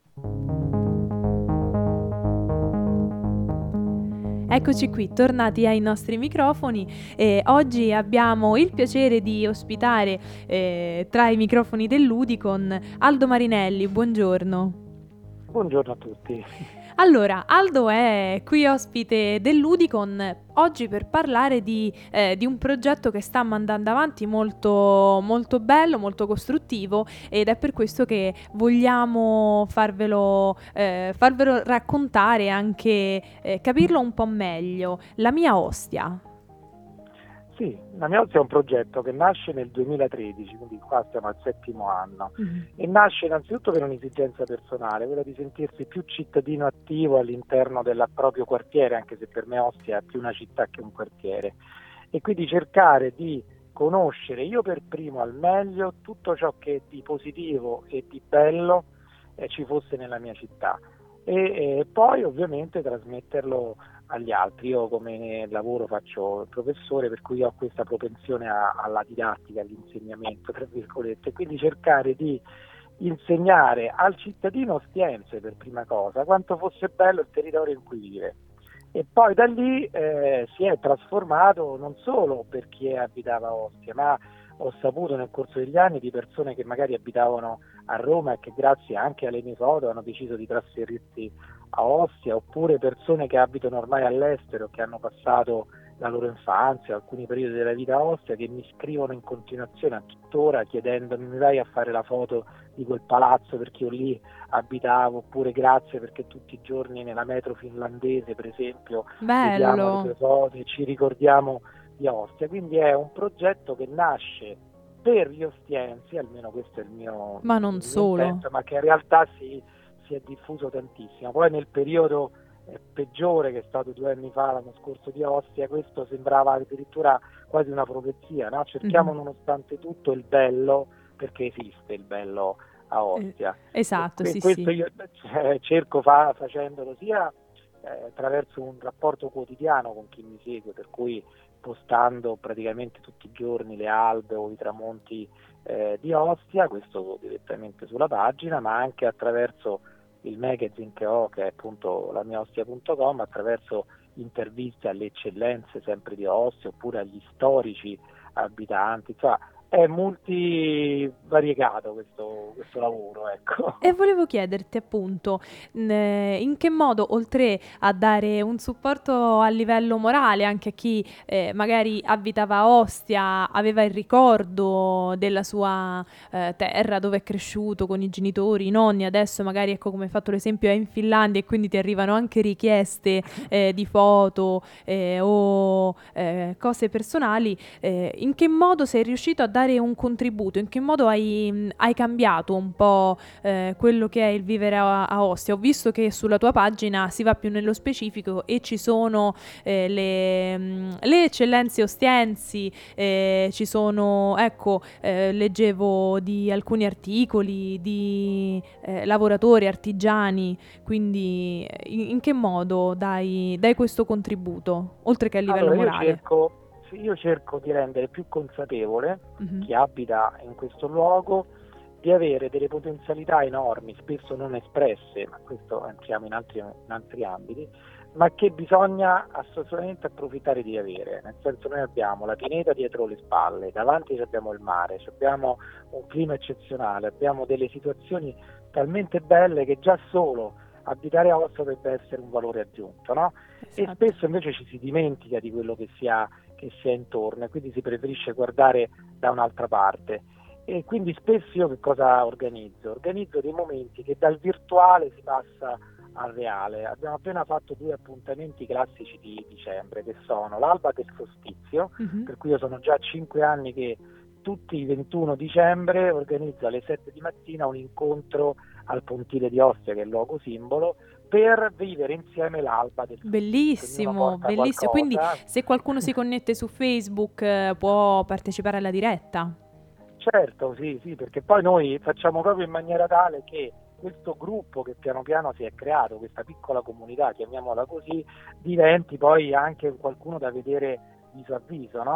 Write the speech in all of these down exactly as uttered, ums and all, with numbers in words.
Eccoci qui, tornati ai nostri microfoni e oggi abbiamo il piacere di ospitare eh, tra i microfoni dell'Udicon Aldo Marinelli, buongiorno. Buongiorno a tutti. Allora, Aldo è qui ospite dell'Udicon oggi per parlare di, eh, di un progetto che sta mandando avanti molto, molto bello, molto costruttivo ed è per questo che vogliamo farvelo, eh, farvelo raccontare e anche eh, capirlo un po' meglio. La mia Ostia. Sì, la mia Ozia è un progetto che nasce nel duemilatredici, quindi qua stiamo al settimo anno, Mhm. e nasce innanzitutto per un'esigenza personale, quella di sentirsi più cittadino attivo all'interno del proprio quartiere, anche se per me Ostia è più una città che un quartiere, e quindi cercare di conoscere io per primo al meglio tutto ciò che di positivo e di bello eh, ci fosse nella mia città e, e poi ovviamente trasmetterlo agli altri. Io come lavoro faccio il professore, per cui ho questa propensione a, alla didattica, all'insegnamento, tra virgolette, quindi cercare di insegnare al cittadino ostiense per prima cosa quanto fosse bello il territorio in cui vive. E poi da lì eh, si è trasformato non solo per chi abitava a Ostia, ma ho saputo nel corso degli anni di persone che magari abitavano a Roma e che grazie anche alle mie foto hanno deciso di trasferirsi a Ostia, oppure persone che abitano ormai all'estero, che hanno passato la loro infanzia, alcuni periodi della vita a Ostia, che mi scrivono in continuazione a tuttora chiedendomi: mi vai a fare la foto di quel palazzo perché io lì abitavo, oppure grazie perché tutti i giorni nella metro finlandese per esempio vediamo le tue Bello. foto e ci ricordiamo di Ostia. Quindi è un progetto che nasce per gli ostiensi, almeno questo è il mio, Ma non il mio solo. intento, ma che in realtà si, si è diffuso tantissimo. Poi nel periodo eh, peggiore, che è stato due anni fa, l'anno scorso, di Ostia, questo sembrava addirittura quasi una profezia, no? Cerchiamo Mhm. nonostante tutto il bello, perché esiste il bello a Eh, Ostia, e esatto, que- sì, questo sì. io eh, cerco fa, facendolo sia eh, attraverso un rapporto quotidiano con chi mi segue, per cui postando praticamente tutti i giorni le albe o i tramonti eh, di Ostia, questo direttamente sulla pagina, ma anche attraverso il magazine che ho, che è appunto la mia ostia punto com, attraverso interviste alle eccellenze sempre di Ostia, oppure agli storici abitanti. Insomma, è multivariegato questo, questo lavoro, E ecco. volevo chiederti appunto mh, eh, in che modo, oltre a dare un supporto a livello morale anche a chi eh, magari abitava a Ostia, aveva il ricordo della sua eh, terra dove è cresciuto con i genitori, i nonni, adesso magari ecco come hai fatto l'esempio è in Finlandia e quindi ti arrivano anche richieste eh, di foto eh, o eh, cose personali, eh, in che modo sei riuscito a dare un contributo, in che modo hai, mh, hai cambiato un po' eh, quello che è il vivere a, a Ostia. Ho visto che sulla tua pagina si va più nello specifico e ci sono eh, le, mh, le eccellenze ostiensi, eh, ci sono, ecco, eh, leggevo di alcuni articoli di eh, lavoratori, artigiani, quindi eh, in, in che modo dai, dai questo contributo, oltre che a livello Allora, io morale? cerco, sì, io cerco di rendere più consapevole Mhm. chi abita in questo luogo di avere delle potenzialità enormi, spesso non espresse, ma questo entriamo in altri, in altri ambiti, ma che bisogna assolutamente approfittare di avere. Nel senso, noi abbiamo la pineta dietro le spalle, davanti abbiamo il mare, abbiamo un clima eccezionale, abbiamo delle situazioni talmente belle che già solo abitare a Ostia dovrebbe essere un valore aggiunto, no? E Esatto. spesso invece ci si dimentica di quello che si ha, che si ha intorno, e quindi si preferisce guardare da un'altra parte. E quindi spesso io che cosa organizzo? Organizzo dei momenti che dal virtuale si passa al reale. Abbiamo appena fatto due appuntamenti classici di dicembre, che sono l'alba del solstizio, Mhm. per cui io sono già cinque anni che tutti i ventuno dicembre organizzo alle sette di mattina un incontro al Pontile di Ostia, che è il luogo simbolo, per vivere insieme l'alba del solstizio. Ognuno Bellissimo, porta bellissimo. Quindi qualcosa. se qualcuno si connette su Facebook eh, può partecipare alla diretta. Certo, sì, sì, perché poi noi facciamo proprio in maniera tale che questo gruppo che piano piano si è creato, questa piccola comunità, chiamiamola così, diventi poi anche qualcuno da vedere viso a viso, no?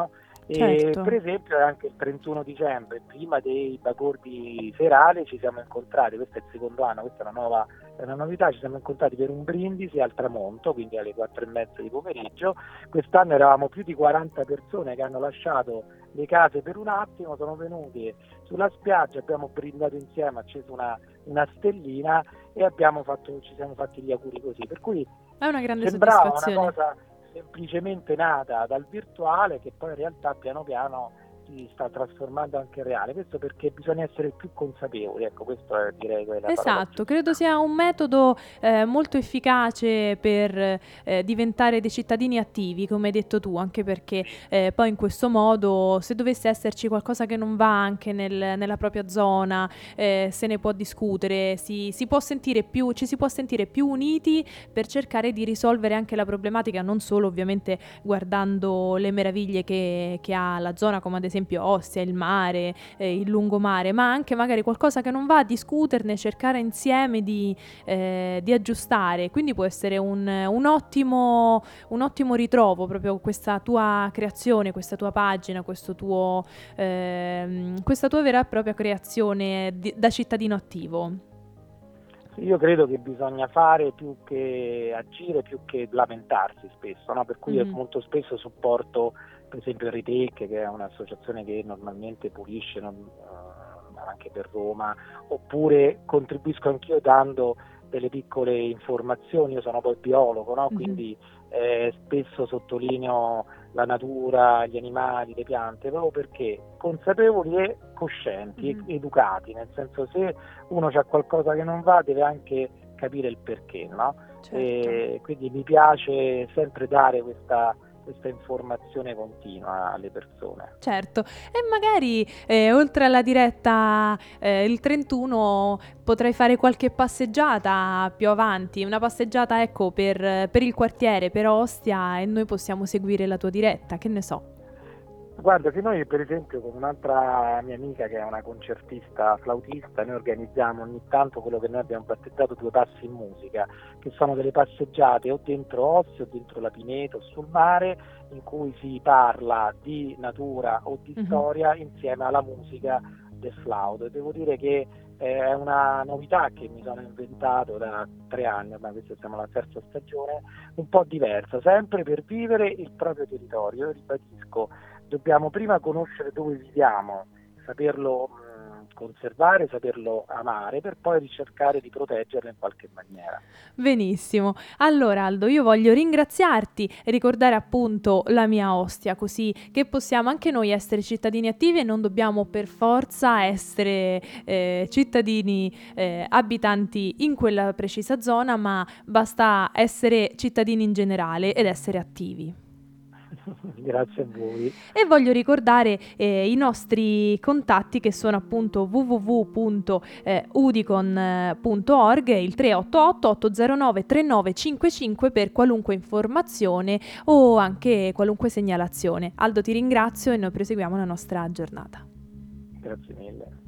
E per Certo. esempio anche il trentuno dicembre, prima dei bagordi serali, ci siamo incontrati, questo è il secondo anno, questa è una nuova è una novità, ci siamo incontrati per un brindisi al tramonto, quindi alle quattro e mezza di pomeriggio. Quest'anno eravamo più di quaranta persone che hanno lasciato le case per un attimo, sono venuti sulla spiaggia, abbiamo brindato insieme, acceso una, una stellina e abbiamo fatto, ci siamo fatti gli auguri così. Per cui È una grande sembrava una soddisfazione. cosa semplicemente nata dal virtuale che poi in realtà piano piano si sta trasformando anche in reale. Questo perché bisogna essere più consapevoli, ecco, questo è direi quella parola Esatto, credo giusta. sia un metodo eh, molto efficace per eh, diventare dei cittadini attivi, come hai detto tu, anche perché eh, poi in questo modo, se dovesse esserci qualcosa che non va anche nel- nella propria zona, eh, se ne può discutere, si, si può sentire più, ci si può sentire più uniti per cercare di risolvere anche la problematica, non solo ovviamente guardando le meraviglie che, che ha la zona, come ad esempio Ostia, il mare, eh, il lungomare, ma anche magari qualcosa che non va, discuterne, cercare insieme di, eh, di aggiustare. Quindi può essere un, un ottimo, un ottimo ritrovo proprio questa tua creazione, questa tua pagina, questo tuo, ehm, questa tua vera e propria creazione di- da cittadino attivo. Io credo che bisogna fare più che agire, più che lamentarsi spesso, no? Per cui io Mhm. molto spesso supporto per esempio Ritec, che è un'associazione che normalmente pulisce non- eh, anche per Roma, oppure contribuisco anch'io dando delle piccole informazioni, io sono poi biologo, no? Mhm. Quindi eh, spesso sottolineo la natura, gli animali, le piante, proprio perché consapevoli e coscienti, Mhm. e educati, nel senso se uno c'ha qualcosa che non va deve anche capire il perché, no? Certo. E quindi mi piace sempre dare questa, questa informazione continua alle persone. Certo, e magari eh, oltre alla diretta eh, il trentuno potrai fare qualche passeggiata più avanti, una passeggiata ecco per, per il quartiere, per Ostia e noi possiamo seguire la tua diretta, che ne so. Guarda, che noi per esempio con un'altra mia amica che è una concertista flautista, noi organizziamo ogni tanto quello che noi abbiamo battezzato due passi in musica, che sono delle passeggiate o dentro Ostia o dentro la Pineto o sul mare, in cui si parla di natura o di Mhm. storia insieme alla musica del flauto. E devo dire che eh, è una novità che mi sono inventato da tre anni, ormai questa siamo alla terza stagione, un po' diversa, sempre per vivere il proprio territorio. Io ribadisco, dobbiamo prima conoscere dove viviamo, saperlo mh, conservare, saperlo amare, per poi ricercare di proteggerlo in qualche maniera. Benissimo. Allora Aldo, io voglio ringraziarti e ricordare appunto la mia Ostia, così che possiamo anche noi essere cittadini attivi e non dobbiamo per forza essere eh, cittadini eh, abitanti in quella precisa zona, ma basta essere cittadini in generale ed essere attivi. Grazie a voi. E voglio ricordare eh, i nostri contatti che sono appunto w w w punto udicon punto org e il tre otto otto otto zero nove tre nove cinque cinque per qualunque informazione o anche qualunque segnalazione. Aldo, ti ringrazio e noi proseguiamo la nostra giornata. Grazie mille.